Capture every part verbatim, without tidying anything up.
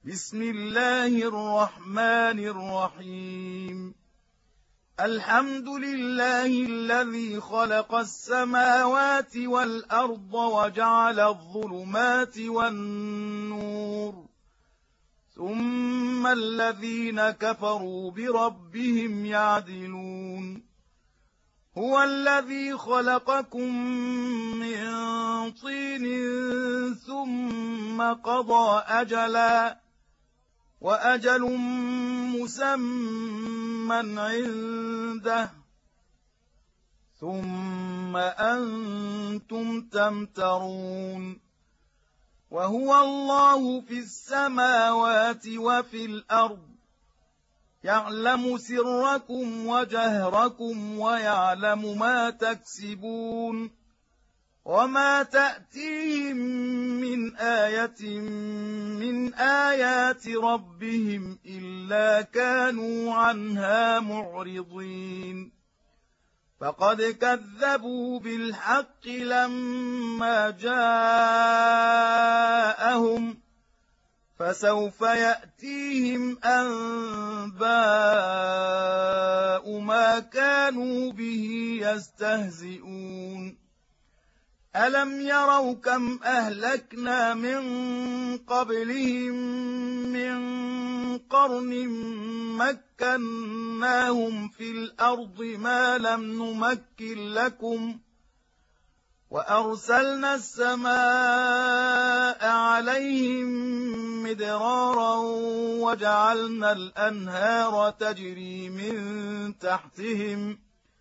بسم الله الرحمن الرحيم. الحمد لله الذي خلق السماوات والأرض وجعل الظلمات والنور، ثم الذين كفروا بربهم يعدلون. هو الذي خلقكم من طين ثم قضى أجلا، وأجل مسمى عنده، ثم أنتم تمترون. وهو الله في السماوات وفي الأرض، يعلم سركم وجهركم ويعلم ما تكسبون. وما تأتيهم من آية من آيات ربهم إلا كانوا عنها معرضين. فقد كذبوا بالحق لما جاءهم، فسوف يأتيهم أنباء ما كانوا به يستهزئون. ألم يروا كم أهلكنا من قبلهم من قرن مكناهم في الأرض ما لم نمكن لكم، وأرسلنا السماء عليهم مدرارا وجعلنا الأنهار تجري من تحتهم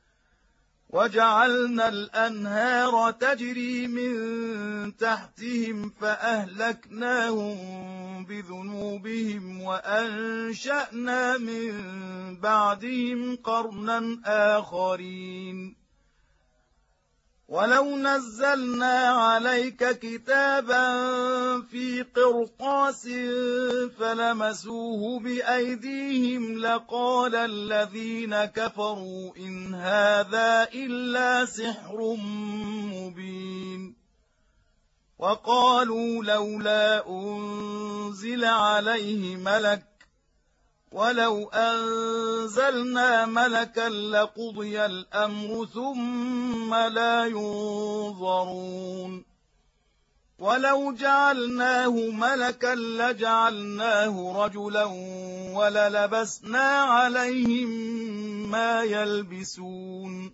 وجعلنا الأنهار تجري من تحتهم فأهلكناهم بذنوبهم وأنشأنا من بعدهم قرنا آخرين. ولو نزلنا عليك كتابا في قرطاس فلمسوه بأيديهم لقال الذين كفروا إن هذا إلا سحر مبين. وقالوا لولا أنزل عليه ملك، ولو أنزلنا ملكا لقضي الأمر ثم لا ينظرون. ولو جعلناه ملكا لجعلناه رجلا وللبسنا عليهم ما يلبسون.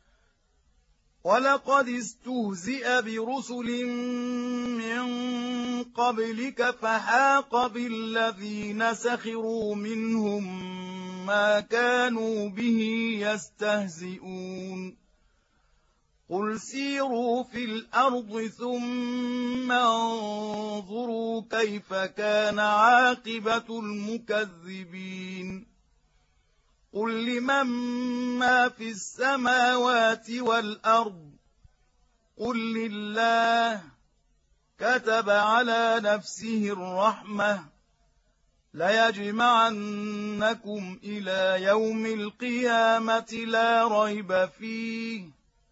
ولقد استهزئ برسل من قبلك فحاق بالذين سخروا منهم ما كانوا به يستهزئون. قل سيروا في الأرض ثم انظروا كيف كان عاقبة المكذبين. قل لمن ما في السماوات والأرض، قل لله. كتب على نفسه الرحمة ليجمعنكم إلى يوم القيامة لا ريب فيه.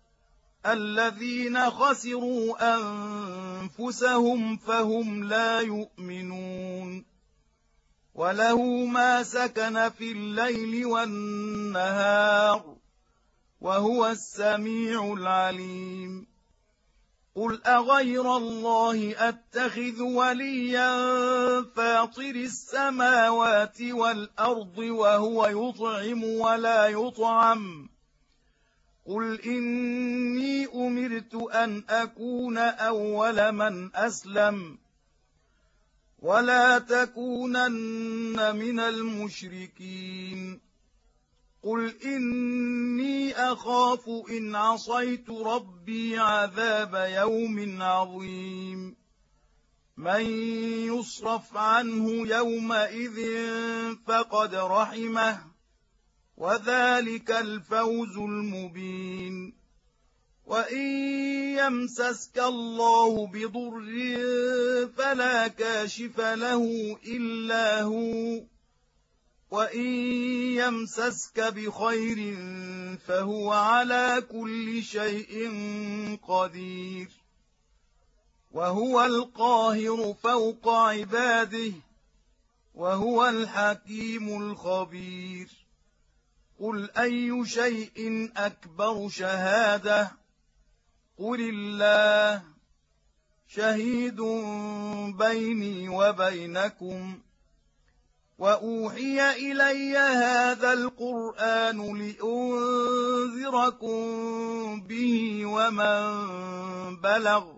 الذين خسروا أنفسهم فهم لا يؤمنون. وله ما سكن في الليل والنهار وهو السميع العليم. قل أغير الله أتخذ وليا فاطر السماوات والأرض وهو يطعم ولا يطعم. قل إني أمرت أن أكون أول من أسلم ولا تكونن من المشركين. قل إني أخاف إن عصيت ربي عذاب يوم عظيم. من يصرف عنه يومئذ فقد رحمه، وذلك الفوز المبين. وإن يمسسك الله بضر فلا كاشف له إلا هو، وإن يمسسك بخير فهو على كل شيء قدير. وهو القاهر فوق عباده وهو الحكيم الخبير. قل أي شيء أكبر شهادة؟ قل الله شهيد بيني وبينكم. وأوحي إلي هذا القرآن لأنذركم به ومن بلغ.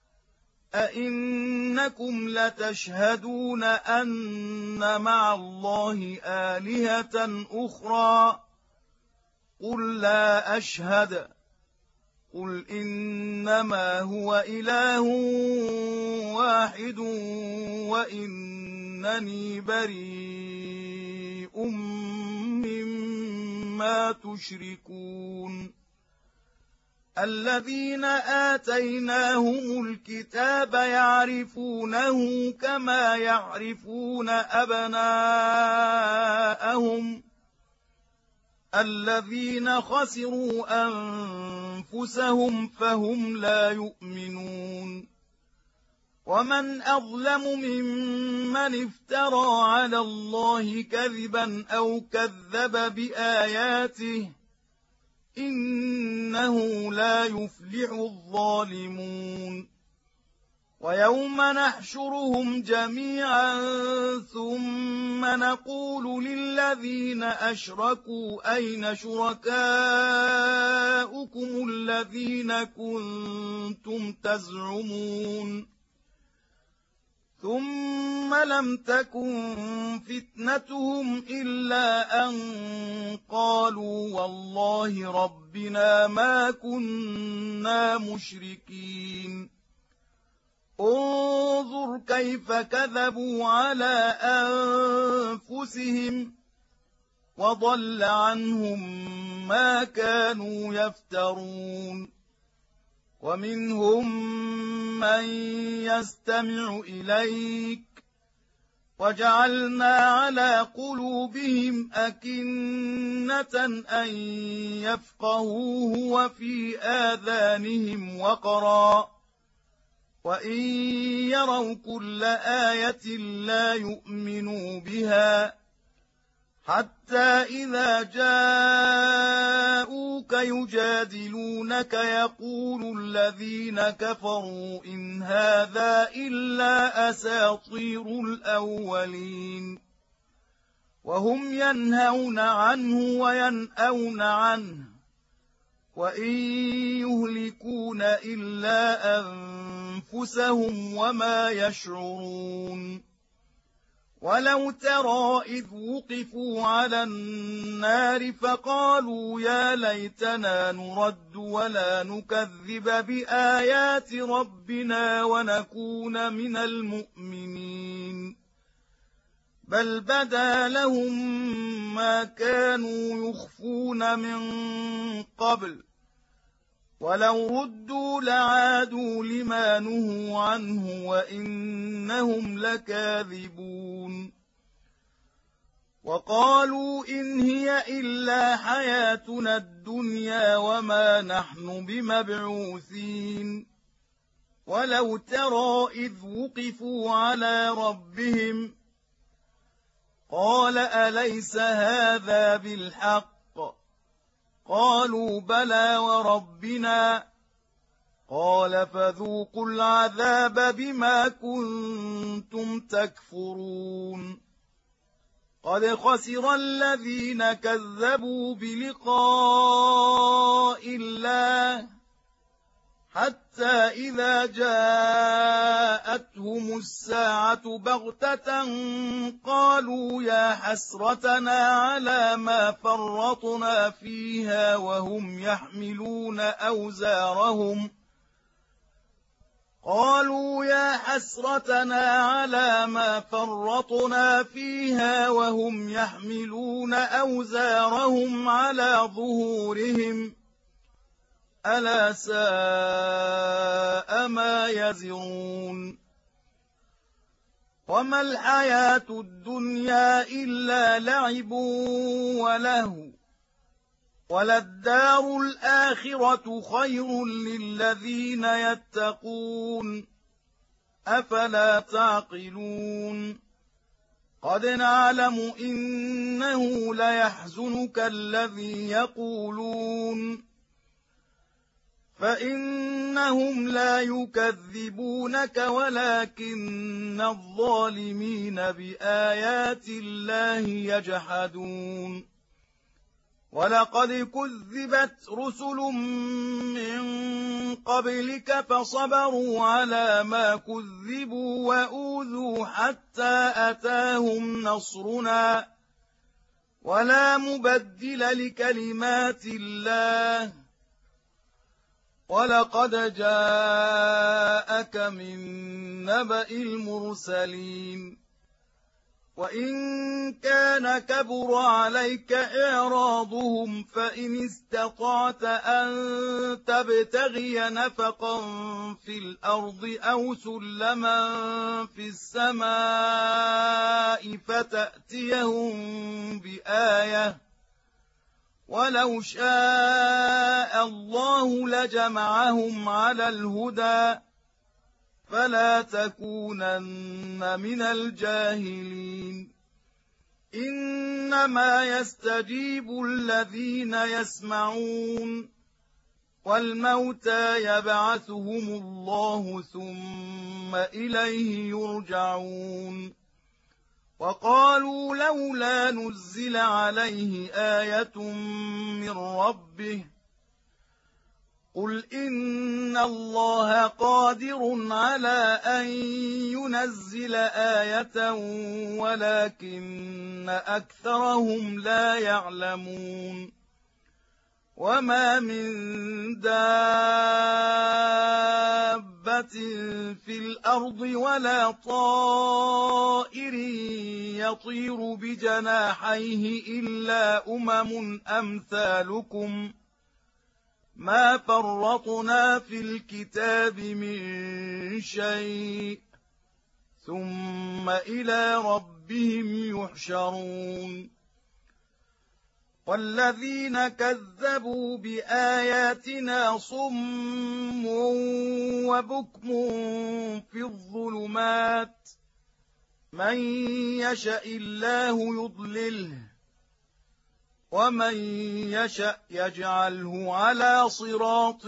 أئنكم لتشهدون أن مع الله آلهة أخرى؟ قل لا أشهد. قل إنما هو إله واحد وإنني بريء مما تشركون. الذين آتيناهم الكتاب يعرفونه كما يعرفون أبناءهم. الذين خسروا أنفسهم فهم لا يؤمنون. ومن أظلم ممن افترى على الله كذبا أو كذب بآياته إنه لا يفلح الظالمون. ويوم نحشرهم جميعا ثم نقول للذين أشركوا أين شركاؤكم الذين كنتم تزعمون ثم لم تكن فتنتهم إلا أن قالوا والله ربنا ما كنا مشركين. انظر كيف كذبوا على أنفسهم وضل عنهم ما كانوا يفترون. ومنهم من يستمع إليك وجعلنا على قلوبهم أكنة أن يفقهوه وفي آذانهم وقرا وإن يروا كل آية لا يؤمنوا بها حتى إذا جاءوك يجادلونك يقول الذين كفروا إن هذا إلا أساطير الأولين. وهم ينهون عنه وينأون عنه وإن يهلكون إلا أنفسهم وما يشعرون. ولو ترى إذ وقفوا على النار فقالوا يا ليتنا نرد ولا نكذب بآيات ربنا ونكون من المؤمنين بل بدا لهم ما كانوا يخفون من قبل ولو ردوا لعادوا لما نهوا عنه وإنهم لكاذبون. وقالوا إن هي إلا حياتنا الدنيا وما نحن بمبعوثين. ولو ترى إذ وقفوا على ربهم قال أليس هذا بالحق؟ قالوا بلى وربنا. قال فذوقوا العذاب بما كنتم تكفرون. قد خسر الذين كذبوا بلقاء الله حتى إذا جاءتهم الساعة بغتة قالوا يا حسرتنا على ما فرطنا فيها وهم يحملون أوزارهم قالوا يا حسرتنا على ما فرطنا فيها وهم يحملون أوزارهم على ظهورهم ألا ساء ما يزرون. وما الحياة الدنيا إلا لعب ولهو وللدار الآخرة خير للذين يتقون أفلا تعقلون. قد نعلم إنه ليحزنك الذي يقولون فإنهم لا يكذبونك ولكن الظالمين بآيات الله يجحدون ولقد كذبت رسل من قبلك فصبروا على ما كذبوا وأوذوا حتى أتاهم نصرنا ولا مبدل لكلمات الله ولقد جاءك من نبأ المرسلين وإن كان كبر عليك إعراضهم فإن استطعت أن تبتغي نفقا في الأرض أو سلما في السماء فتأتيهم بآية ولو شاء الله لجمعهم على الهدى فلا تكونن من الجاهلين إنما يستجيب الذين يسمعون والموتى يبعثهم الله ثم إليه يرجعون وقالوا لولا نزل عليه آية من ربه قل إن الله قادر على أن ينزل آية ولكن أكثرهم لا يعلمون وما من دابة في الأرض ولا طائر يطير بجناحيه إلا أمم أمثالكم ما فرطنا في الكتاب من شيء ثم إلى ربهم يحشرون والذين كذبوا بآياتنا صم وبكم في الظلمات من يشاء الله يضلله ومن يشأ يجعله على صراط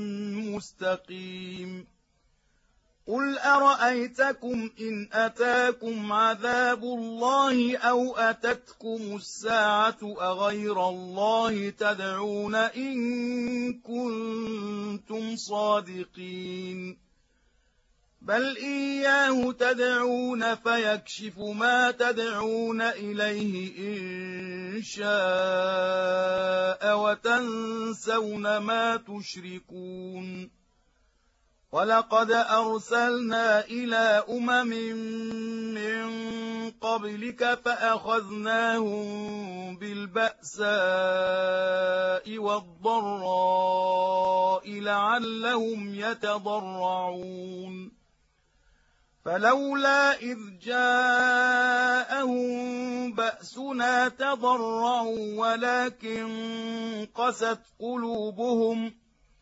مستقيم قل أرأيتكم إن أتاكم عذاب الله أو أتتكم الساعة أغير الله تدعون إن كنتم صادقين بل إياه تدعون فيكشف ما تدعون إليه إن شاء وتنسون ما تشركون ولقد أرسلنا إلى أمم من قبلك فأخذناهم بالبأساء والضراء لعلهم يتضرعون فلولا إذ جاءهم بأسنا تضرعوا ولكن قست قلوبهم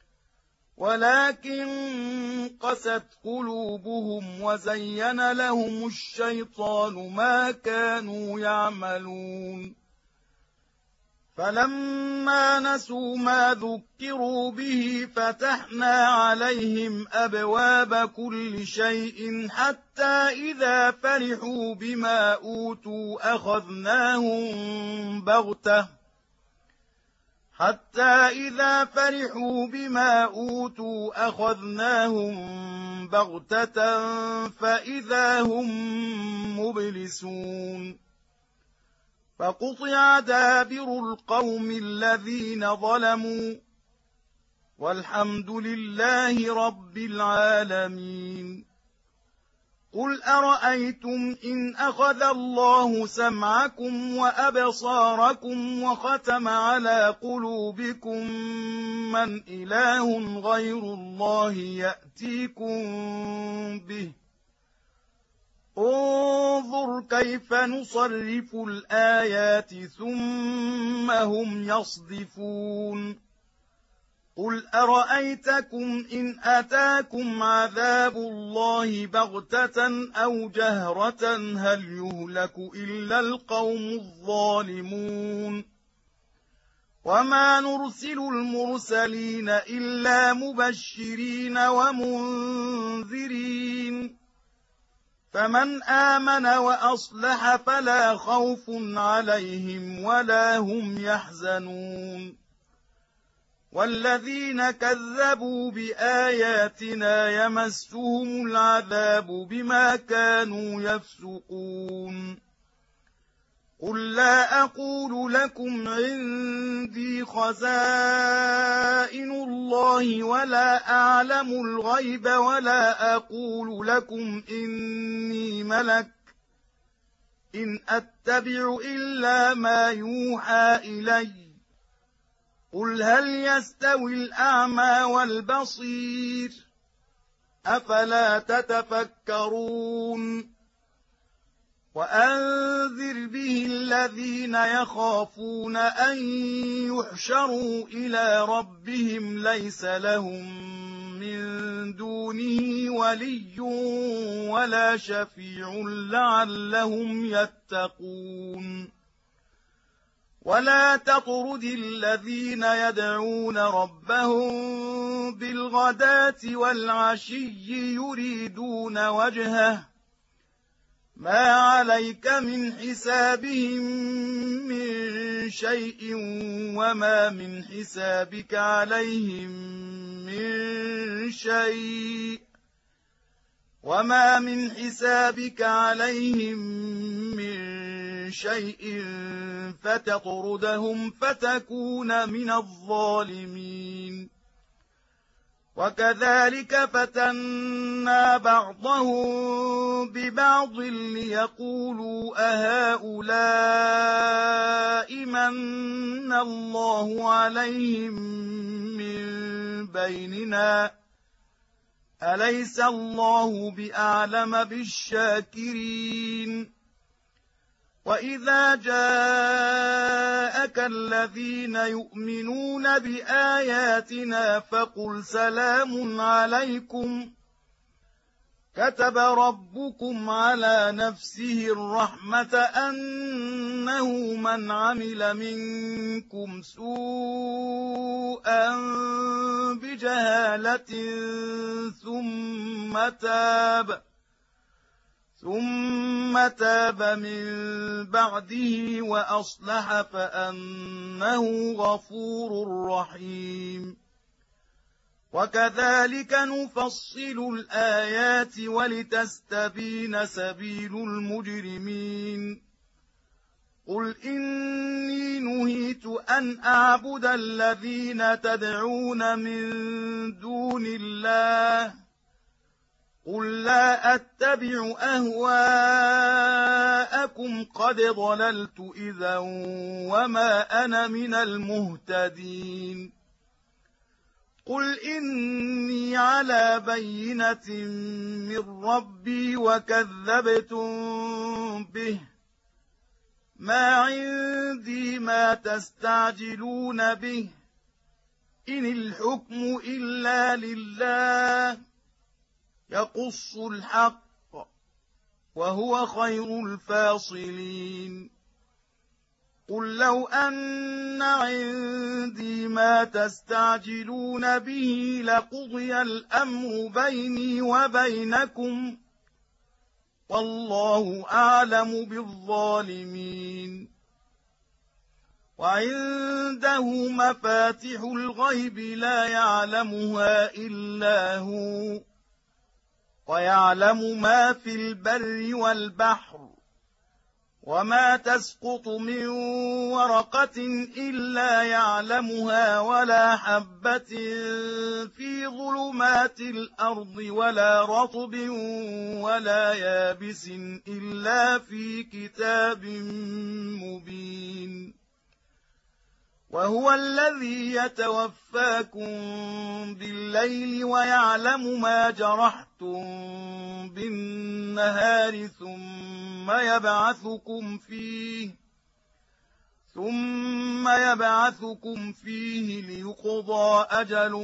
ولكن قست قلوبهم وزين لهم الشيطان ما كانوا يعملون فلما نسوا ما ذكروا به فتحنا عليهم أبواب كل شيء حتى إذا فرحوا بما أوتوا أخذناهم بغتة حتى إذا فرحوا بما أوتوا أخذناهم بغتة فإذا هم مبلسون فقطع دابر القوم الذين ظلموا والحمد لله رب العالمين قل أرأيتم إن أخذ الله سمعكم وأبصاركم وختم على قلوبكم من إله غير الله يأتيكم به انظر كيف نصرف الآيات ثم هم يصدفون قل أرأيتكم إن أتاكم عذاب الله بغتة أو جهرة هل يهلك إلا القوم الظالمون وما نرسل المرسلين إلا مبشرين ومنذرين فمن آمن وأصلح فلا خوف عليهم ولا هم يحزنون والذين كذبوا بآياتنا يمسهم العذاب بما كانوا يفسقون قل لا أقول لكم عندي خزائن الله ولا أعلم الغيب ولا أقول لكم إني ملك إن أتبع إلا ما يوحى إلي قل هل يستوي الأعمى والبصير أفلا تتفكرون وأنذر به الذين يخافون أن يحشروا إلى ربهم ليس لهم من دونه ولي ولا شفيع لعلهم يتقون ولا تطرد الذين يدعون ربهم بالغداة والعشي يريدون وجهه ما عليك من حسابهم من شيء وما من حسابك عليهم من شيء وما من حسابك عليهم من شيء فتطردهم فتكون من الظالمين وكذلك فتنا بعضهم ببعض ليقولوا أهؤلاء من الله عليهم من بيننا أليس الله بأعلم بالشاكرين وإذا جاءك الذين يؤمنون بآياتنا فقل سلام عليكم كتب ربكم على نفسه الرحمة أنه من عمل منكم سوءا بجهالة ثم تاب ثم تاب من بعده وأصلح فأنه غفور رحيم وكذلك نفصل الآيات ولتستبين سبيل المجرمين قل إني نهيت أن أعبد الذين تدعون من دون الله قل لا أتبع أهواءكم قد ضللت إذا وما أنا من المهتدين قل إني على بينة من ربي وكذبتم به ما عندي ما تستعجلون به إن الحكم إلا لله يقص الحق وهو خير الفاصلين قل لو أن عندي ما تستعجلون به لقضي الأمر بيني وبينكم والله أعلم بالظالمين وعنده مفاتح الغيب لا يعلمها إلا هو ويعلم ما في البر والبحر وما تسقط من ورقة إلا يعلمها ولا حبة في ظلمات الأرض ولا رطب ولا يابس إلا في كتاب مبين وهو الذي يتوفاكم بالليل ويعلم ما جرحتم بالنهار ثم يبعثكم فيه ثم يبعثكم فيه ليقضى أجل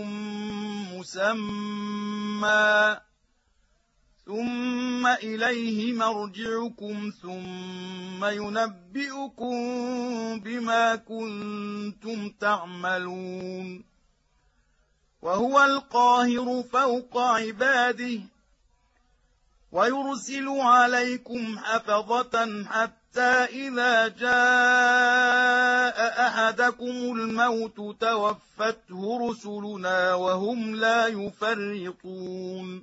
مسمى ثم إليه مرجعكم ثم ينبئكم بما كنتم تعملون وهو القاهر فوق عباده ويرسل عليكم حفظة حتى إذا جاء أحدكم الموت توفته رسلنا وهم لا يفرطون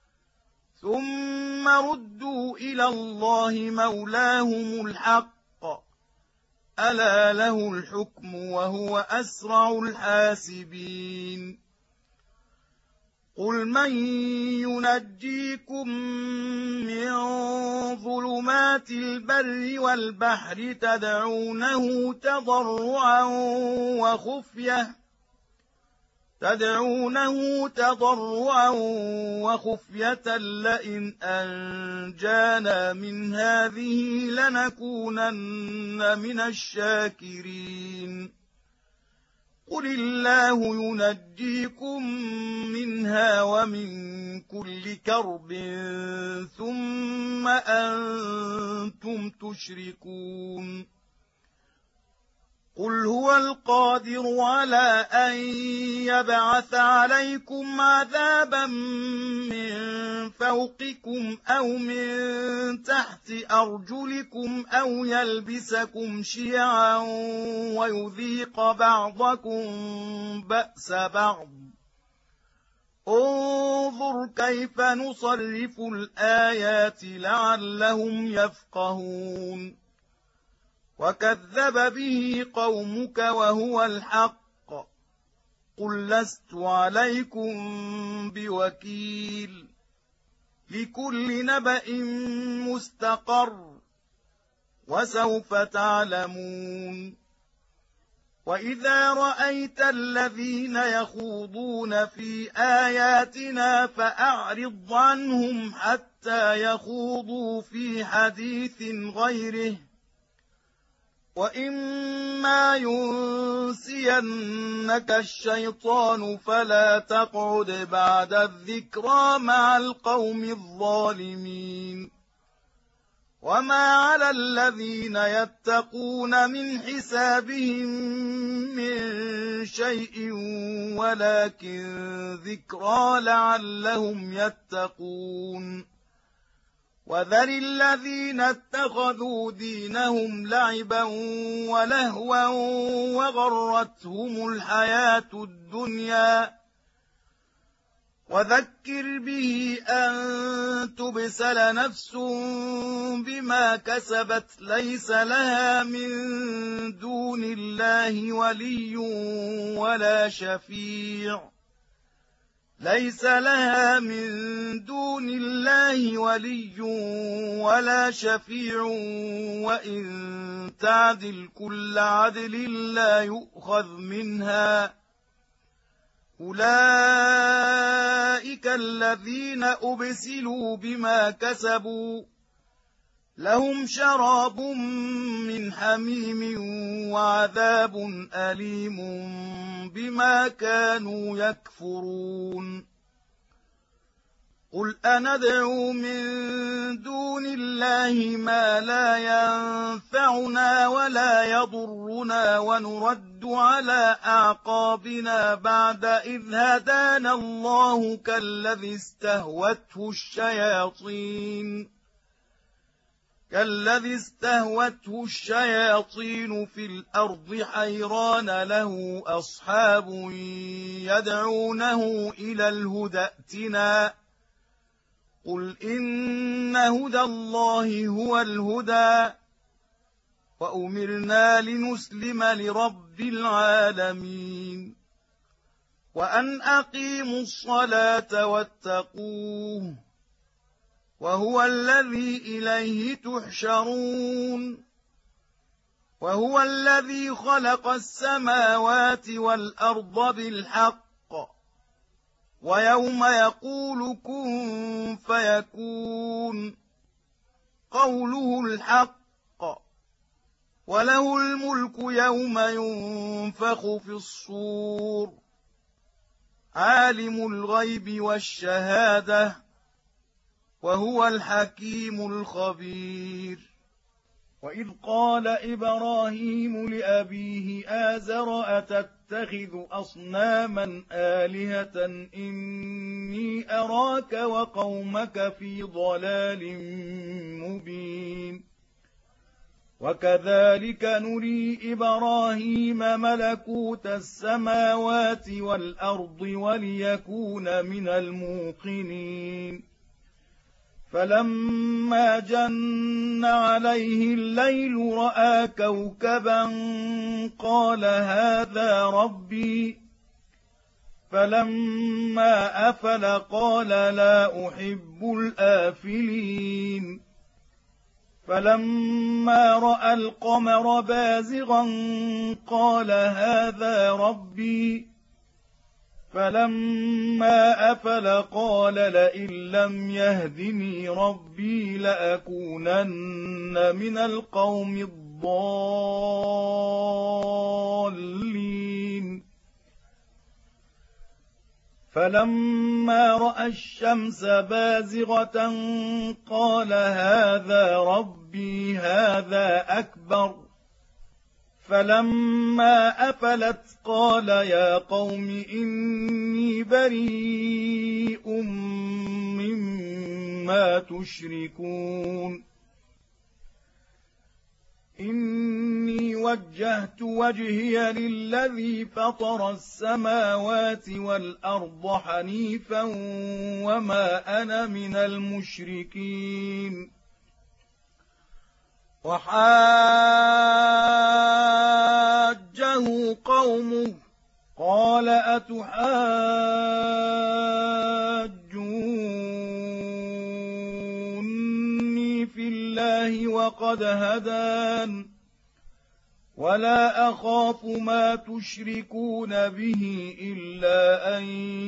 ثم ردوا إلى الله مولاهم الحق ألا له الحكم وهو أسرع الحاسبين قل من ينجيكم من ظلمات البر والبحر تدعونه تضرعا وخفية تدعونه تضرعا وخفية لئن أنجانا من هذه لنكونن من الشاكرين قل الله ينجيكم منها ومن كل كرب ثم أنتم تشركون قل هو القادر على أن يبعث عليكم عذابا من فوقكم أو من تحت أرجلكم أو يلبسكم شيعا ويذيق بعضكم بأس بعض انظر كيف نصرف الآيات لعلهم يفقهون وكذب به قومك وهو الحق قل لست عليكم بوكيل لكل نبأ مستقر وسوف تعلمون وإذا رأيت الذين يخوضون في آياتنا فأعرض عنهم حتى يخوضوا في حديث غيره وإما ينسينك الشيطان فلا تقعد بعد الذكرى مع القوم الظالمين وما على الذين يتقون من حسابهم من شيء ولكن ذكرى لعلهم يتقون وذر الذين اتخذوا دينهم لعبا ولهوا وغرتهم الحياة الدنيا وذكر به أن تبسل نفس بما كسبت ليس لها من دون الله ولي ولا شفيع ليس لها من دون الله ولي ولا شفيع وإن تعدل كل عدل لا يؤخذ منها أولئك الذين أبسلوا بما كسبوا لهم شراب من حميم وعذاب أليم بما كانوا يكفرون قل أندعو من دون الله ما لا ينفعنا ولا يضرنا ونرد على أعقابنا بعد إذ هدانا الله كالذي استهوته الشياطين كالذي استهوته الشياطين في الأرض حيران له أصحاب يدعونه إلى الهدى ائتنا قل إن هدى الله هو الهدى وأمرنا لنسلم لرب العالمين وأن أقيموا الصلاة واتقوه وهو الذي إليه تحشرون وهو الذي خلق السماوات والأرض بالحق ويوم يقول كن فيكون قوله الحق وله الملك يوم ينفخ في الصور عالم الغيب والشهادة وهو الحكيم الخبير. وإذ قال إبراهيم لأبيه آزر أتتخذ أصناما آلهة إني أراك وقومك في ضلال مبين. وكذلك نري إبراهيم ملكوت السماوات والأرض وليكون من الموقنين. فلما جن عليه الليل رأى كوكبا قال هذا ربي. فلما أفل قال لا أحب الآفلين. فلما رأى القمر بازغا قال هذا ربي. فلما أفل قال لئن لم يهدني ربي لأكونن من القوم الضالين. فلما رأى الشمس بازغة قال هذا ربي هذا أكبر. فلما أفلت قال يا قوم إني بريء مما تشركون. إني وجهت وجهي للذي فطر السماوات والأرض حنيفا وما أنا من المشركين. وحاجه قومه قال أتحاجوني في الله وقد هدان ولا أخاف ما تشركون به إلا أن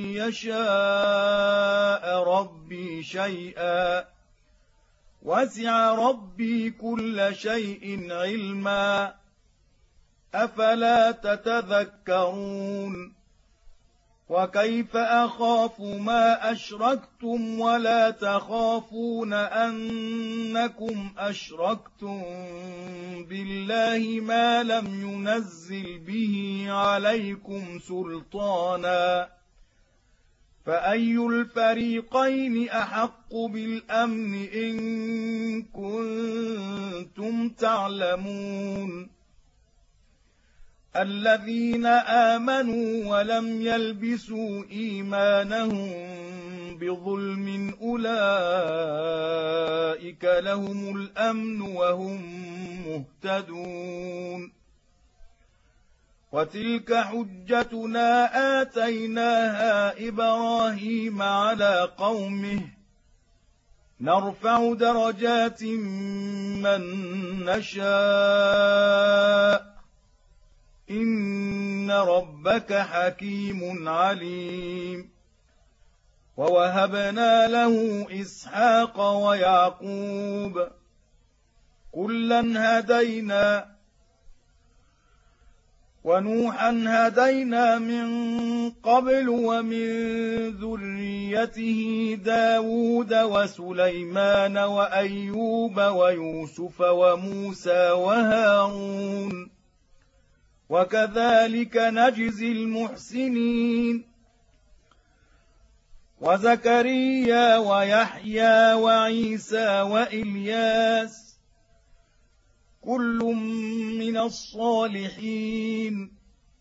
يشاء ربي شيئا وسع ربي كل شيء علما أفلا تتذكرون. وكيف أخاف ما أشركتم ولا تخافون أنكم أشركتم بالله ما لم ينزل به عليكم سلطانا فأي الفريقين أحق بالأمن إن كنتم تعلمون. الذين آمنوا ولم يلبسوا إيمانهم بظلم أولئك لهم الأمن وهم مهتدون. وتلك حجتنا آتيناها إبراهيم على قومه نرفع درجات من نشاء إن ربك حكيم عليم. ووهبنا له إسحاق ويعقوب كلا هدينا ونوحا هدينا من قبل ومن ذريته داود وسليمان وأيوب ويوسف وموسى وهارون وكذلك نجزي المحسنين. وزكريا ويحيى وعيسى وإلياس كل من الصالحين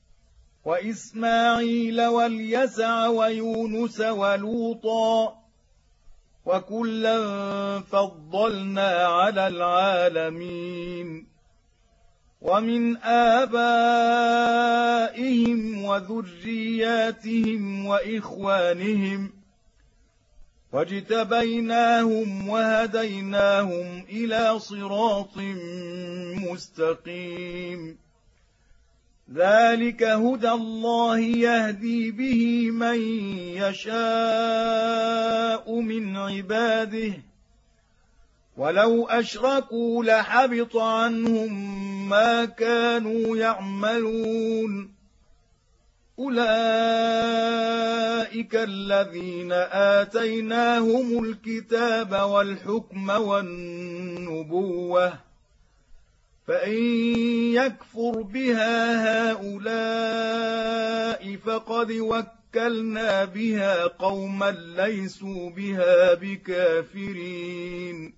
وإسماعيل واليسع ويونس ولوطا وكلا فضلنا على العالمين. ومن آبائهم وذرياتهم وإخوانهم واجتبيناهم وهديناهم إلى صراط مستقيم. ذلك هدى الله يهدي به من يشاء من عباده ولو أشركوا لحبط عنهم ما كانوا يعملون أولئك الذين آتيناهم الكتاب والحكم والنبوة فإن يكفر بها هؤلاء فقد وكلنا بها قوما ليسوا بها بكافرين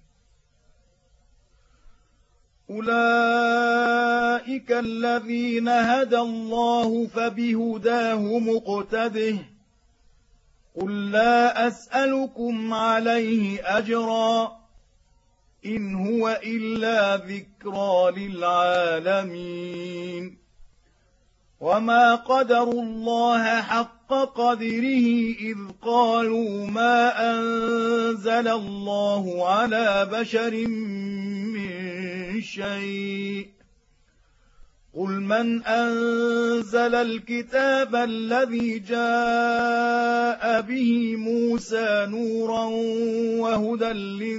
أولئك الذين هدى الله فبهداه مقتده قل لا أسألكم عليه أجرا إن هو إلا ذكرى للعالمين وما قدروا الله حق قدره إذ قالوا ما أنزل الله على بشر من شيء قل من أنزل الكتاب الذي جاء به موسى نورا وهدى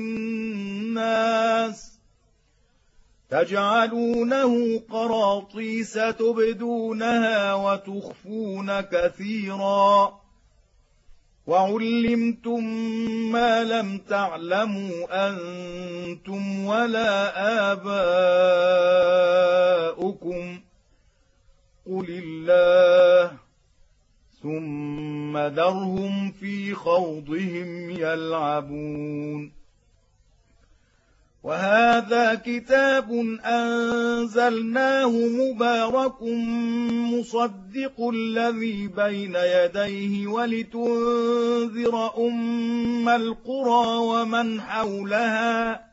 للناس تجعلونه قراطيس تبدونها وتخفون كثيرا وعلمتم ما لم تعلموا أنتم ولا آباؤكم قل الله ثم ذرهم في خوضهم يلعبون وهذا كتاب أنزلناه مبارك مصدق الذي بين يديه ولتنذر أم القرى ومن حولها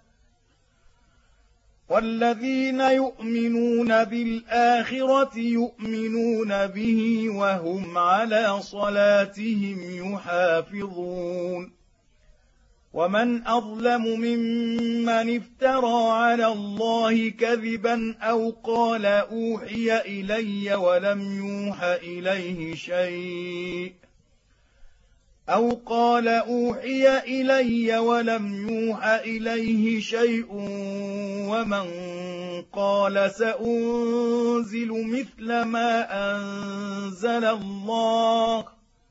والذين يؤمنون بالآخرة يؤمنون به وهم على صلاتهم يحافظون ومن أظلم ممن افترى على الله كذبا أو قال أوحي إلي ولم يوح إليه شيء أو قال أوحي إلي ولم يوح إليه شيء ومن قال سأنزل مثل ما أنزل الله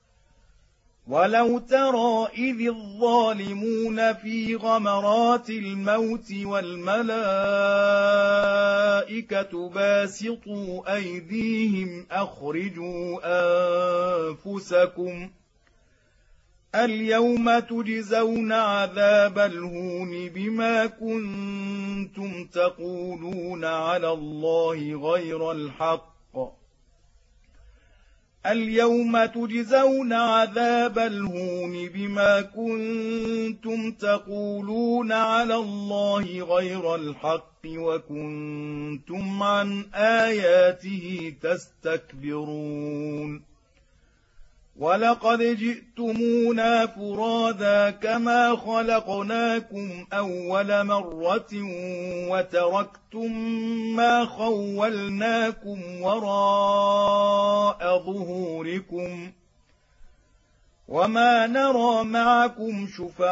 ولو ترى إذ الظالمون في غمرات الموت والملائكة باسطوا أيديهم أخرجوا أنفسكم اليوم تجزون عذاب الهون بما كنتم تقولون على الله غير الحق اليوم تجزون عذاب الهون بما كنتم تقولون على الله غير الحق وكنتم عن آياته تستكبرون ولقد جئتمونا فرادا كما خلقناكم أول مرة وتركتم ما خولناكم وراء ظهوركم وما نرى معكم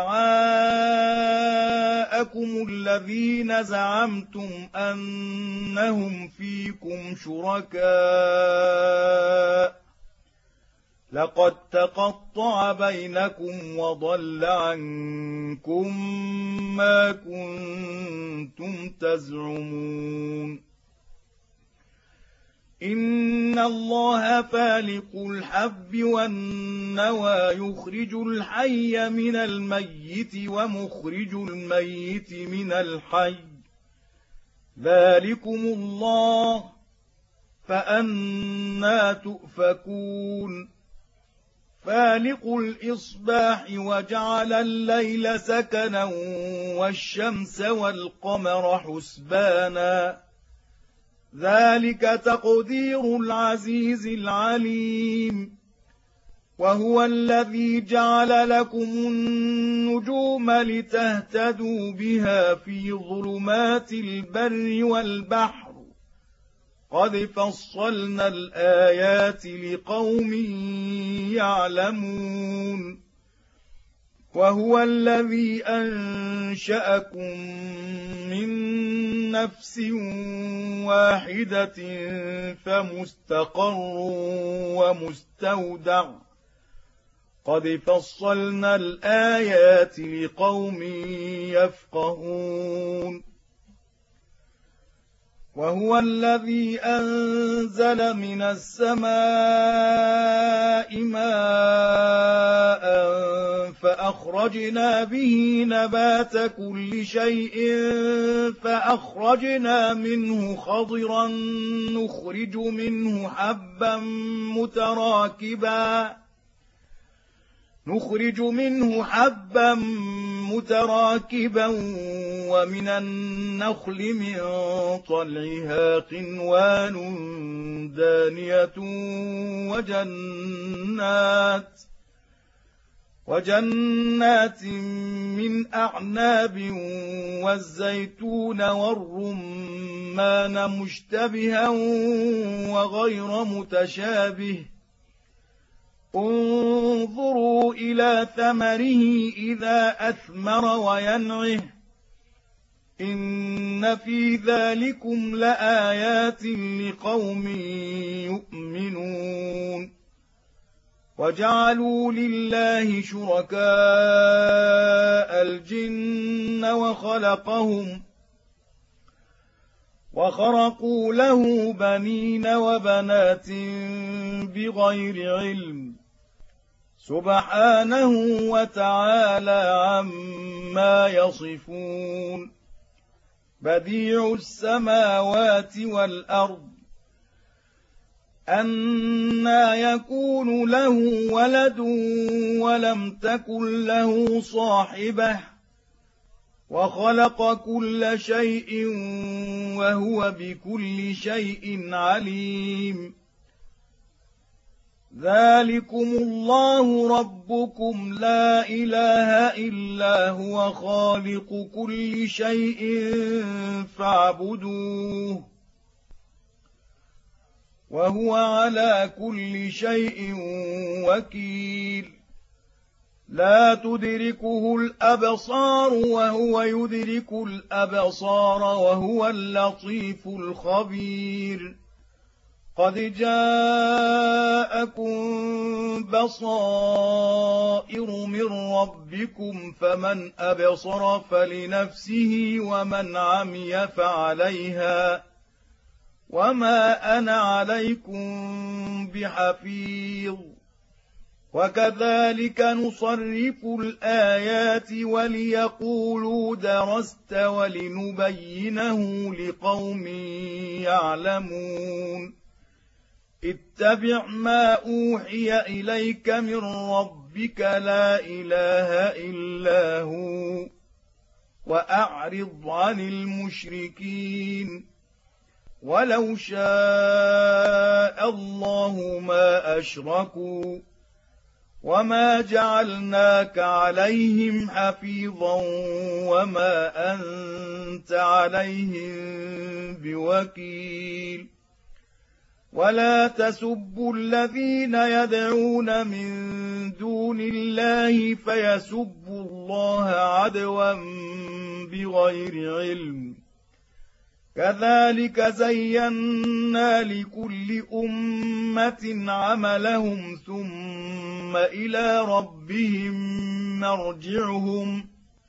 شفعاءكم الذين زعمتم أنهم فيكم شركاء لقد تقطع بينكم وضل عنكم ما كنتم تزعمون إن الله فالق الحب والنوى يخرج الحي من الميت ومخرج الميت من الحي ذلكم الله فأنى تؤفكون فالق الإصباح وجعل الليل سكنا والشمس والقمر حسبانا ذلك تقدير العزيز العليم وهو الذي جعل لكم النجوم لتهتدوا بها في ظلمات البر والبحر قد فصلنا الآيات لقوم يعلمون وهو الذي أنشأكم من نفس واحدة فمستقر ومستودع قد فصلنا الآيات لقوم يفقهون وهو الذي أنزل من السماء ماء فأخرجنا به نبات كل شيء فأخرجنا منه خضرا نخرج منه حبا متراكبا نخرج منه حبا متراكبا ومن النخل من طلعها قنوان دانية وجنات وجنات من أعناب والزيتون والرمان مشتبها وغير متشابه انظروا إلى ثمره إذا أثمر وينعه إن في ذلكم لآيات لقوم يؤمنون وجعلوا لله شركاء الجن وخلقهم وخرقوا له بنين وبنات بغير علم سبحانه وتعالى عما يصفون بديع السماوات والأرض أنى يكون له ولد ولم تكن له صاحبة وخلق كل شيء وهو بكل شيء عليم ذلكم الله ربكم لا إله إلا هو خالق كل شيء فاعبدوه وهو على كل شيء وكيل لا تدركه الأبصار وهو يدرك الأبصار وهو اللطيف الخبير قد جاءكم بصائر من ربكم فمن أبصر فلنفسه ومن عمي فعليها وما أنا عليكم بحفيظ وكذلك نصرف الآيات وليقولوا درست ولنبينه لقوم يعلمون اتبع ما أوحي إليك من ربك لا إله إلا هو وأعرض عن المشركين ولو شاء الله ما أشركوا وما جعلناك عليهم حفيظا وما أنت عليهم بوكيل ولا تسبوا الذين يدعون من دون الله فيسبوا الله عدوا بغير علم كذلك زينا لكل أمة عملهم ثم إلى ربهم مرجعهم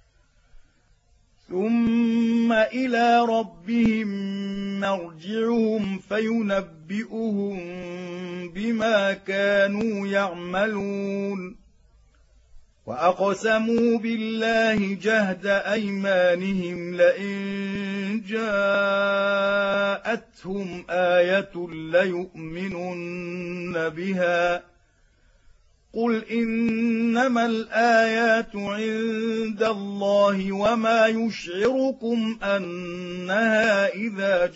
ثم إلى ربهم مرجعهم فينبئهم بما كانوا يعملون وأقسموا بالله جهد أيمانهم لئن جاءتهم آية ليؤمنن بها قل إنما الآيات عند الله وما يشعركم أنها إذا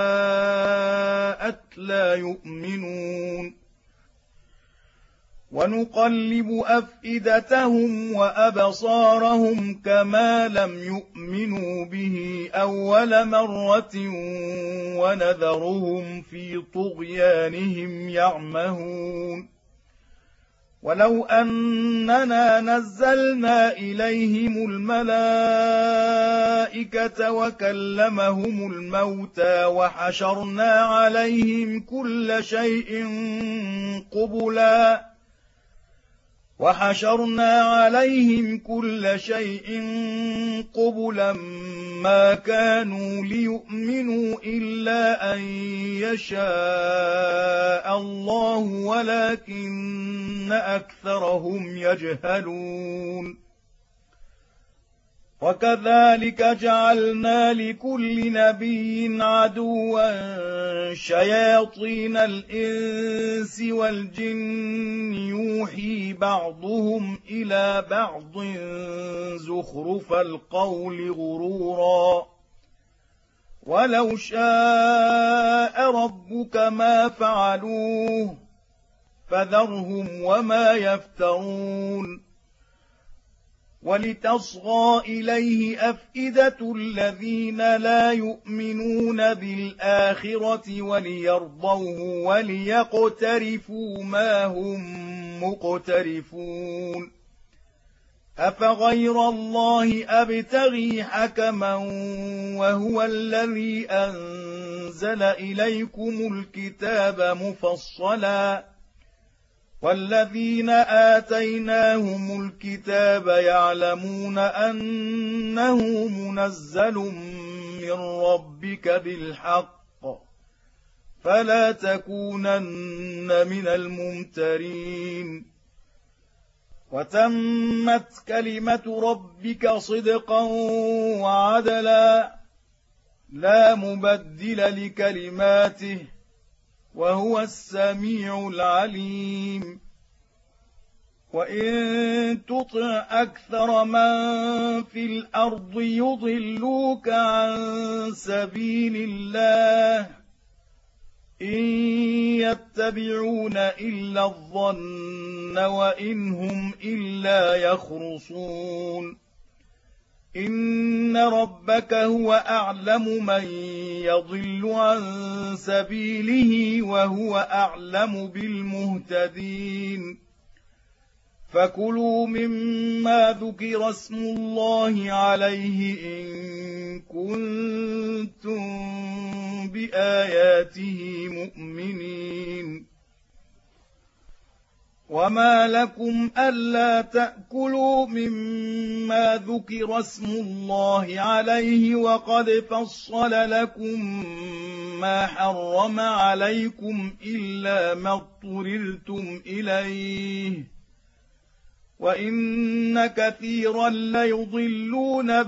جاءت لا يؤمنون ونقلب أفئدتهم وأبصارهم كما لم يؤمنوا به أول مرة ونذرهم في طغيانهم يعمهون ولو أننا نزلنا إليهم الملائكة وكلمهم الموتى وحشرنا عليهم كل شيء قبلا وحشرنا عليهم كل شيء قبلا ما كانوا ليؤمنوا إلا أن يشاء الله ولكن أكثرهم يجهلون وكذلك جعلنا لكل نبي عدوا شياطين الإنس والجن يوحي بعضهم إلى بعض زخرف القول غرورا ولو شاء ربك ما فعلوه فذرهم وما يفترون ولتصغى إليه أفئدة الذين لا يؤمنون بالآخرة وليرضوه وليقترفوا ما هم مقترفون أفغير الله أبتغي حكما وهو الذي أنزل إليكم الكتاب مفصلا والذين آتيناهم الكتاب يعلمون أنه منزل من ربك بالحق فلا تكونن من الممترين وتمت كلمة ربك صدقا وعدلا لا مبدل لكلماته وهو السميع العليم وإن تطع أكثر من في الأرض يضلوك عن سبيل الله إن يتبعون إلا الظن وإن هم إلا يخرصون إن ربك هو أعلم من يضل عن سبيله وهو أعلم بالمهتدين فكلوا مما ذكر اسم الله عليه إن كنتم بآياته مؤمنين وما لكم ألا تأكلوا مما ذكر اسم الله عليه وقد فصل لكم ما حرم عليكم إلا ما اضطررتم إليه وإن كثيرا ليضلون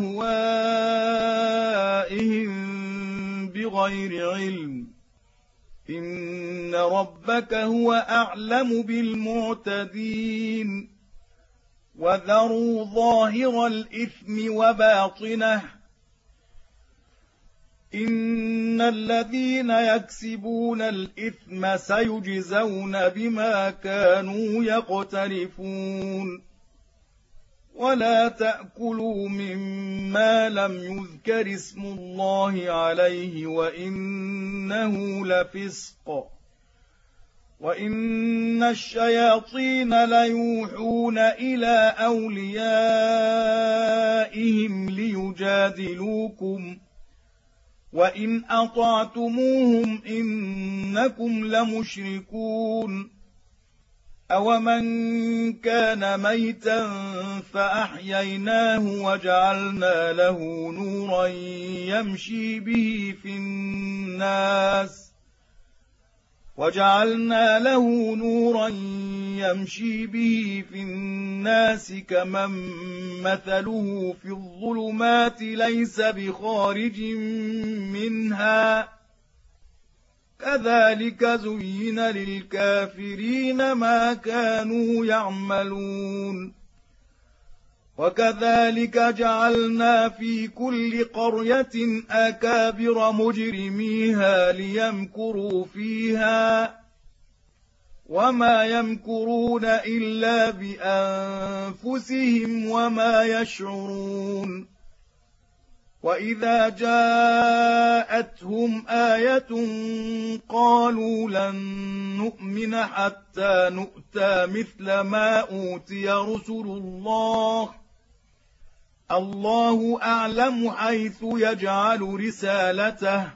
بأهوائهم بغير علم إن ربك هو أعلم بالمعتدين وذروا ظاهر الإثم وباطنه إن الذين يكسبون الإثم سيجزون بما كانوا يقترفون ولا تأكلوا مما لم يذكر اسم الله عليه وإنه لفسق وإن الشياطين ليوحون إلى أوليائهم ليجادلوكم وإن أطعتموهم إنكم لمشركون أومن كان ميتا فأحييناه وجعلنا له نورا يمشي به في الناس وجعلنا له نورا يمشي به في الناس كمن مثله في الظلمات ليس بخارج منها كذلك زين للكافرين ما كانوا يعملون وكذلك جعلنا في كل قرية أكابر مجرميها ليمكروا فيها وما يمكرون إلا بأنفسهم وما يشعرون وإذا جاءتهم آية قالوا لن نؤمن حتى نؤتى مثل ما أوتي رسل الله الله أعلم حيث يجعل رسالته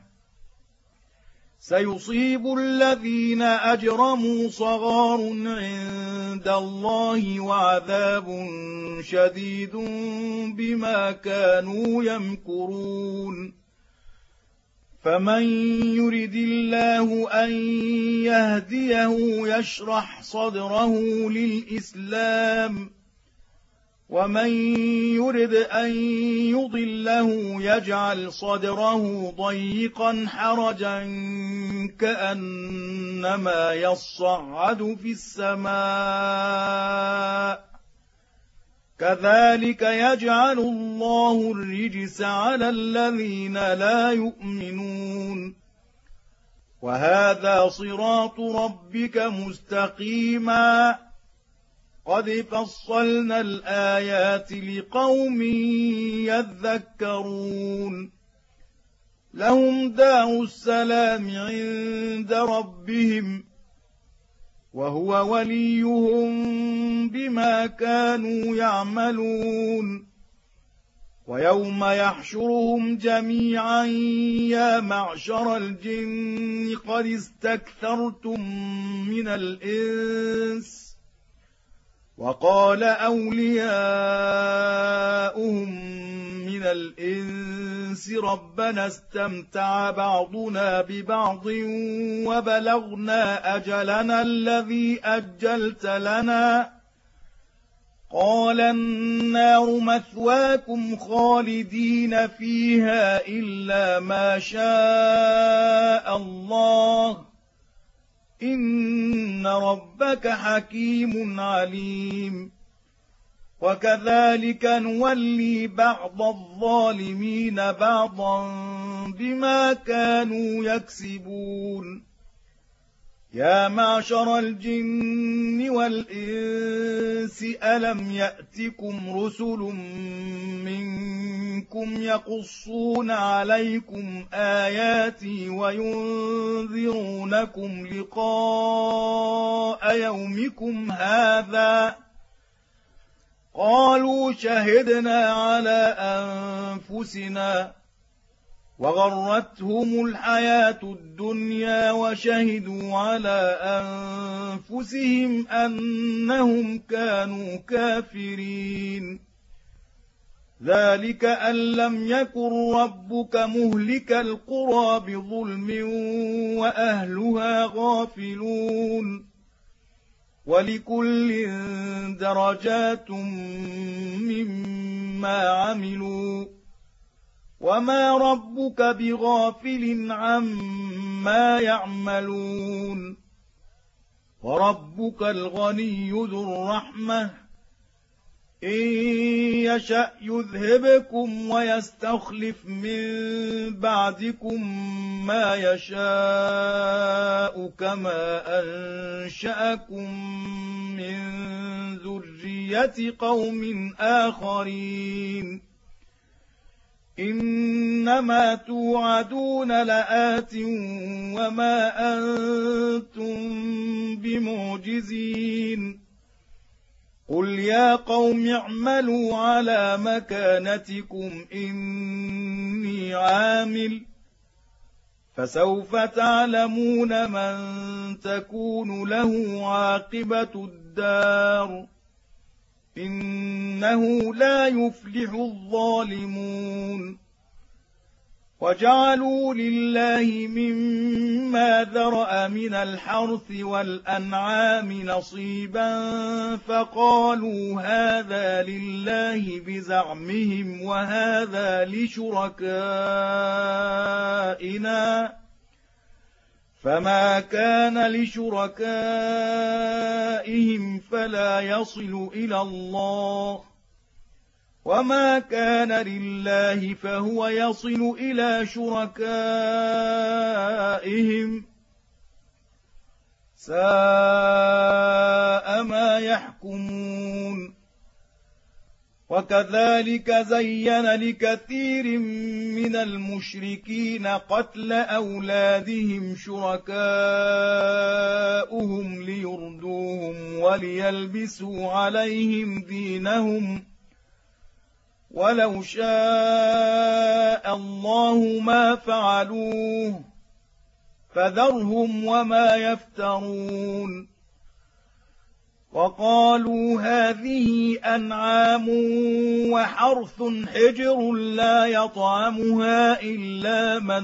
سيصيب الذين أجرموا صغار عند الله وعذاب شديد بما كانوا يمكرون فمن يرد الله أن يهديه يشرح صدره للإسلام ومن يرد أن يضله يجعل صدره ضيقا حرجا كأنما يصعد في السماء كذلك يجعل الله الرجس على الذين لا يؤمنون وهذا صراط ربك مستقيما قد فصلنا الآيات لقوم يذكرون لهم دار السلام عند ربهم وهو وليهم بما كانوا يعملون ويوم يحشرهم جميعا يا معشر الجن قد استكثرتم من الإنس وقال أولياؤهم من الإنس ربنا استمتع بعضنا ببعض وبلغنا أجلنا الذي أجلت لنا قال النار مثواكم خالدين فيها إلا ما شاء الله إن ربك حكيم عليم وكذلك نولي بعض الظالمين بعضا بما كانوا يكسبون يا معشر الجن والإنس ألم يأتكم رسل منكم يقصون عليكم آياتي وينذرونكم لقاء يومكم هذا قالوا شهدنا على أنفسنا وغرتهم الحياة الدنيا وشهدوا على أنفسهم أنهم كانوا كافرين ذلك أن لم يكن ربك مهلك القرى بظلم وأهلها غافلون ولكل درجات مما عملوا وما ربك بغافل عما يعملون وربك الغني ذو الرحمة إن يشأ يذهبكم ويستخلف من بعدكم ما يشاء كما أنشأكم من ذرية قوم آخرين إنما توعدون لآت وما أنتم بمعجزين قل يا قوم اعملوا على مكانتكم إني عامل فسوف تعلمون من تكون له عاقبة الدار إنه لا يفلح الظالمون وجعلوا لله مما ذرأ من الحرث والأنعام نصيبا فقالوا هذا لله بزعمهم وهذا لشركائنا فما كان لشركائهم فلا يصل إلى الله وما كان لله فهو يصل إلى شركائهم ساء ما يحكمون وكذلك زين لكثير من المشركين قتل أولادهم شركاؤهم ليردوهم وليلبسوا عليهم دينهم ولو شاء الله ما فعلوه فذرهم وما يفترون وقالوا هذه أنعام وحرث حجر لا يطعمها إلا من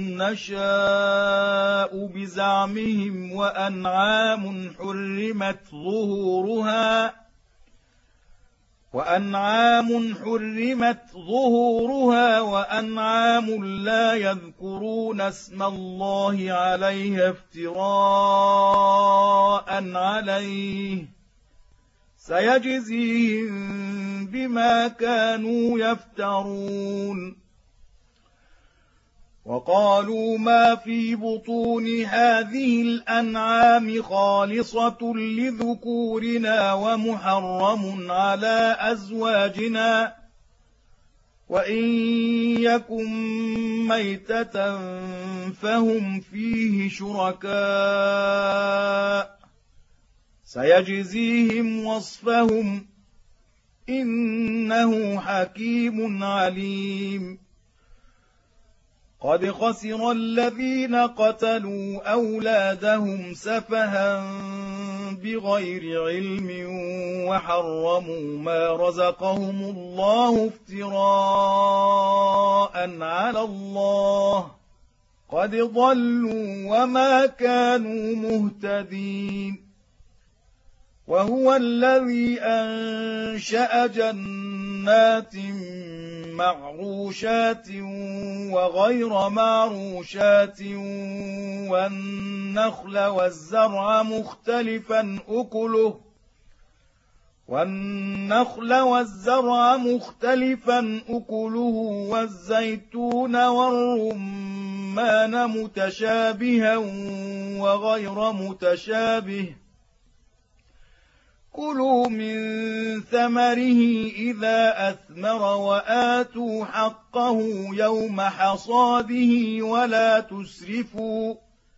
نشاء بزعمهم وأنعام حرمت ظهورها وأنعام حرمت ظهورها وأنعام لا يذكرون اسم الله عليها افتراء عليه سيجزيهم بما كانوا يفترون وقالوا ما في بطون هذه الأنعام خالصة لذكورنا ومحرم على أزواجنا وإن يكن ميتة فهم فيه شركاء سيجزيهم وصفهم إنه حكيم عليم قد خسر الذين قتلوا أولادهم سفها بغير علم وحرموا ما رزقهم الله افتراء على الله قد ضلوا وما كانوا مهتدين وهو الذي أنشأ جنات معروشات وغير معروشات والنخل والزرع مختلفا أكله والنخل والزرع مختلفا أكله والزيتون والرمان متشابها وغير متشابه كلوا من ثمره إذا أثمر وآتوا حقه يوم حصاده ولا تسرفوا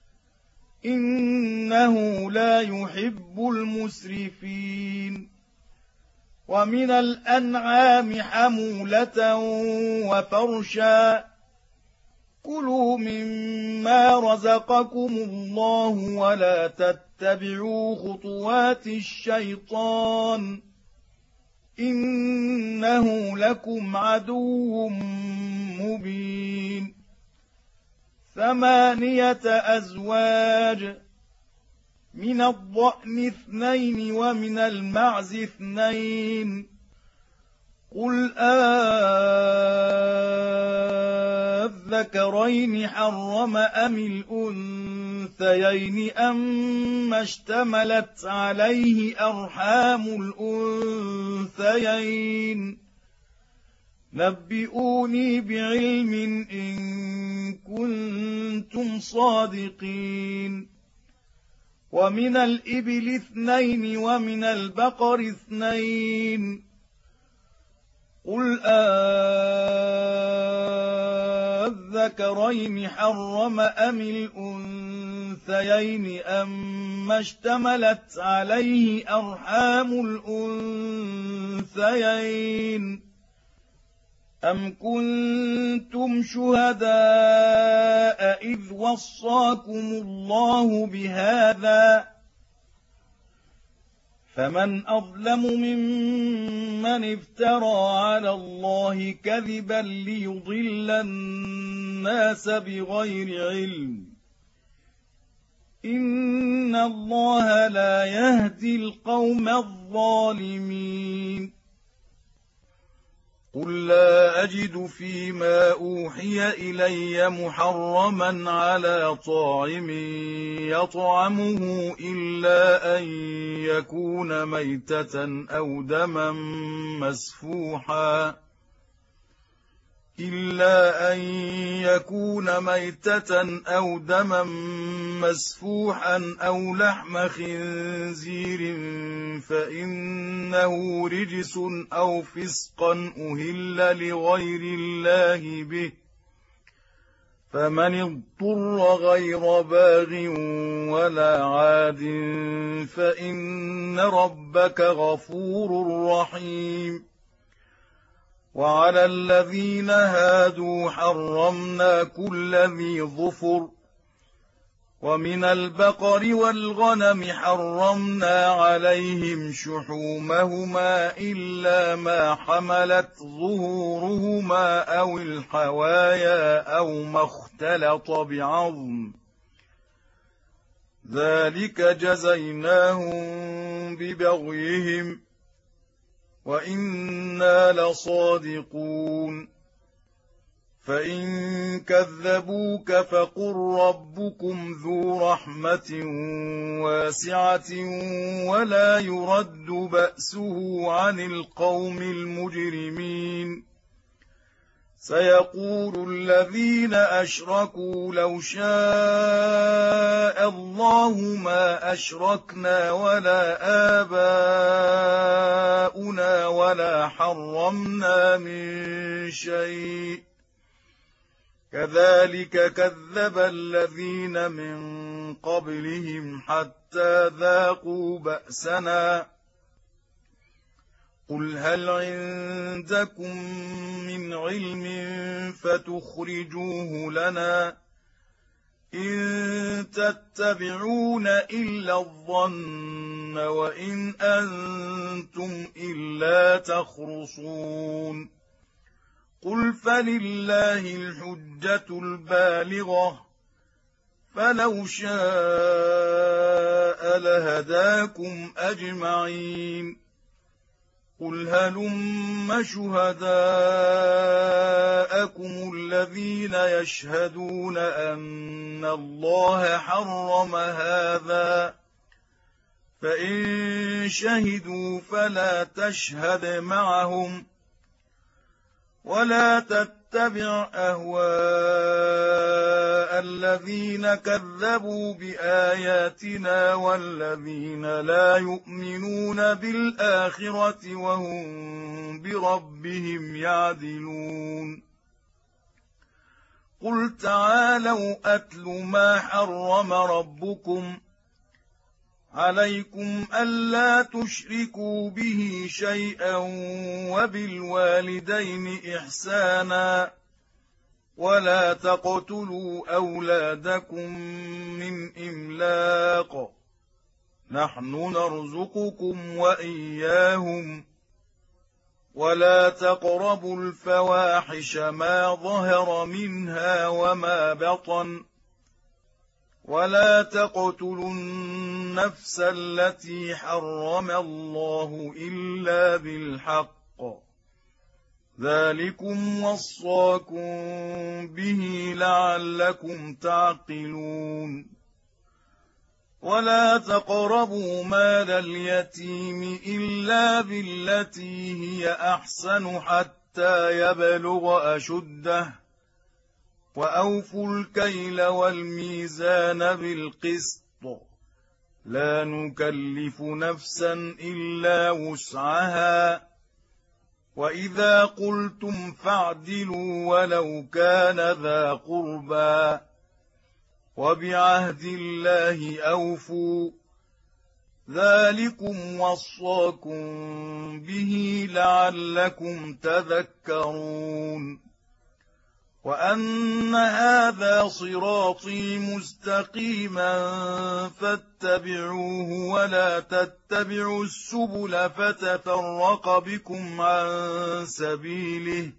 إنه لا يحب المسرفين ومن الأنعام حمولة وفرشا كلوا مما رزقكم الله ولا تتبعوا خطوات الشيطان إنه لكم عدو مبين ثمانية أزواج من الضأن اثنين ومن المعز اثنين قل أذكرين حرم أم الأنثيين أما اشتملت عليه أرحام الأنثيين نبئوني بعلم إن كنتم صادقين ومن الإبل اثنين ومن البقر اثنين قل أذكرين حرم أم الأنثيين أما اشتملت عليه أرحام الأنثيين أم كنتم شهداء إذ وصاكم الله بهذا فمن أظلم ممن افترى على الله كذبا ليضل الناس بغير علم إن الله لا يهدي القوم الظالمين قل لا أجد فيما أوحي إلي محرما على طاعم يطعمه إلا أن يكون ميتة أو دما مسفوحا إلا أن يكون ميتة أو دما مسفوحا أو لحم خنزير فإنه رجس أو فسقا أهل لغير الله به، فمن اضطر غير باغ ولا عاد فإن ربك غفور رحيم. وعلى الذين هادوا حرمنا كل ذي ظفر، ومن البقر والغنم حرمنا عليهم شحومهما إلا ما حملت ظهورهما أو الحوايا أو ما اختلط بعظم، ذلك جزيناهم ببغيهم وإنا لصادقون. فإن كذبوك فقل ربكم ذو رحمة واسعة ولا يرد بأسه عن القوم المجرمين. سيقول الذين أشركوا لو شاء الله ما أشركنا ولا آباؤنا ولا حرمنا من شيء، كذلك كذب الذين من قبلهم حتى ذاقوا بأسنا. قل هل عندكم من علم فتخرجوه لنا؟ إن تتبعون إلا الظن وإن أنتم إلا تخرصون. قل فلله الحجة البالغة، فلو شاء لهداكم أجمعين. قل هلم شهداءكم الذين يشهدون أن الله حرم هذا، فإن شهدوا فلا تشهد معهم، ولا تتبع أهواء الذين كذبوا بآياتنا والذين لا يؤمنون بالآخرة وهم بربهم يعدلون. قل تعالوا أتل ما حرم ربكم عليكم ألا تشركوا به شيئا وبالوالدين إحسانا، ولا تقتلوا أولادكم من إملاق، نحن نرزقكم وإياهم، ولا تقربوا الفواحش ما ظهر منها وما بطن، ولا تقتلوا النفس التي حرم الله إلا بالحق، ذلكم وصاكم به لعلكم تعقلون. ولا تقربوا مال اليتيم إلا بالتي هي أحسن حتى يبلغ أشده، وأوفوا الكيل والميزان بالقسط، لا نكلف نفسا إلا وسعها، وإذا قلتم فاعدلوا ولو كان ذا قربى، وبعهد الله أوفوا، ذلكم وصاكم به لعلكم تذكرون. وأن هذا صراطي مستقيما فاتبعوه ولا تتبعوا السبل فتفرق بكم عن سبيله،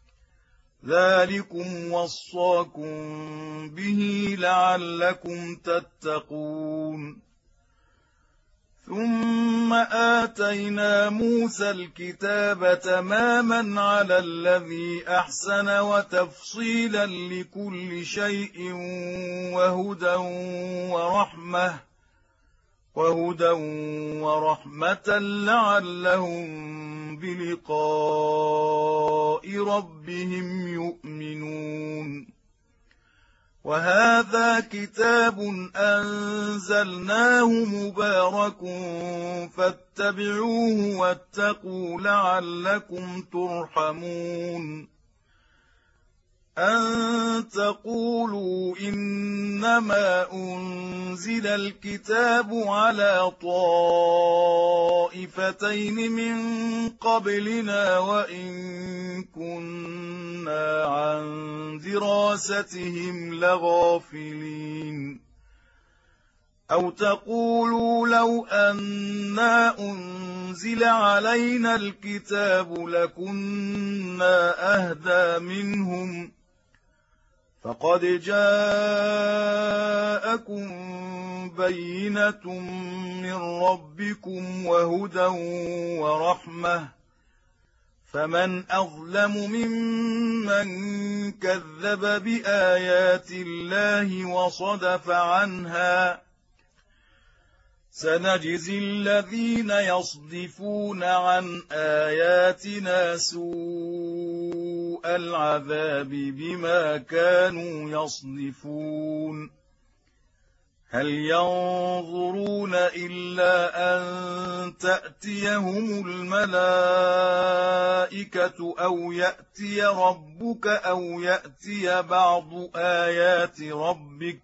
ذلكم وصاكم به لعلكم تتقون. ثم آتينا موسى الكتاب تماما على الذي أحسن وتفصيلا لكل شيء وهدى ورحمة وهدى ورحمة لعلهم بلقاء ربهم يؤمنون. وهذا كتاب أنزلناه مبارك فاتبعوه واتقوا لعلكم ترحمون. أن تقولوا إنما أنزل الكتاب على طائفتين من قبلنا وإن كنا عن دراستهم لغافلين. أو تقولوا لو أنا أنزل علينا الكتاب لكنا أهدى منهم فقد جاءكم بينة من ربكم وهدى ورحمة فمن أظلم ممن كذب بآيات الله وصدف عنها. سنجزي الذين يصدفون عن آياتنا سوء العذاب بما كانوا يصدفون. هل ينظرون إلا أن تأتيهم الملائكة أو يأتي ربك أو يأتي بعض آيات ربك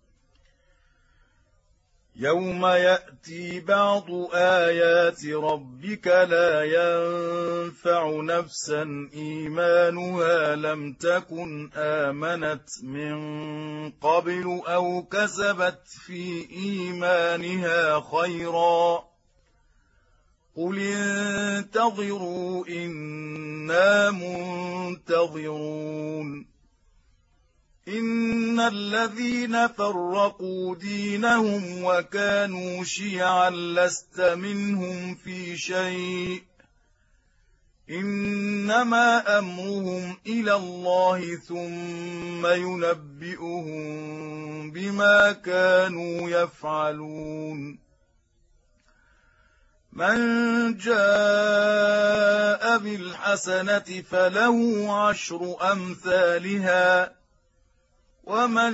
يوم يأتي بعض آيات ربك لا ينفع نفسا إيمانها لم تكن آمنت من قبل أو كسبت في إيمانها خيرا قل انتظروا إنا منتظرون. إن الذين فرقوا دينهم وكانوا شيعا لست منهم في شيء إنما أمرهم إلى الله ثم ينبئهم بما كانوا يفعلون. من جاء بالحسنة فله عشر أمثالها ومن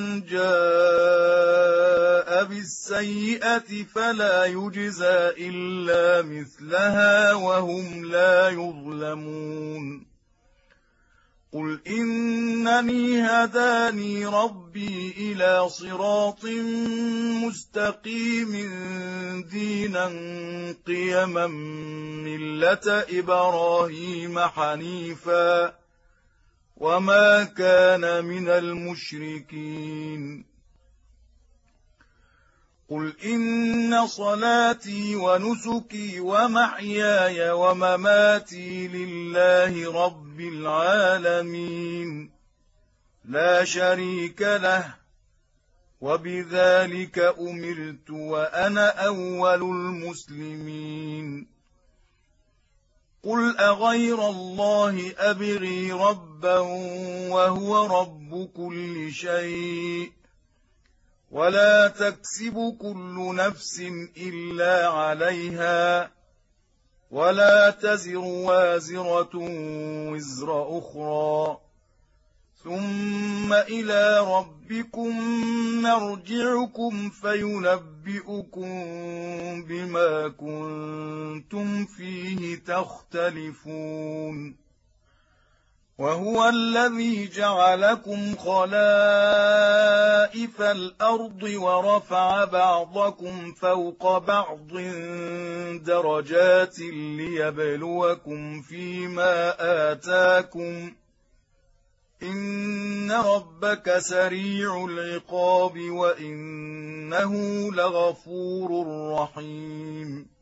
جاء بالسيئة فلا يجزى إلا مثلها وهم لا يظلمون. قل إنني هداني ربي إلى صراط مستقيم دينا قيما ملة إبراهيم حنيفا وما كان من المشركين. قل إن صلاتي ونسكي ومحياي ومماتي لله رب العالمين لا شريك له وبذلك أمرت وأنا أول المسلمين. قل أغير الله أبغي ربا وهو رب كل شيء ولا تكسب كل نفس إلا عليها ولا تزر وازرة وزر أخرى ثم إلى ربكم مرجعكم فينبئكم بما كنتم فيه تختلفون. وهو الذي جعلكم خلائف الأرض ورفع بعضكم فوق بعض درجات ليبلوكم فيما آتاكم إن ربك سريع العقاب وإنه لغفور رحيم.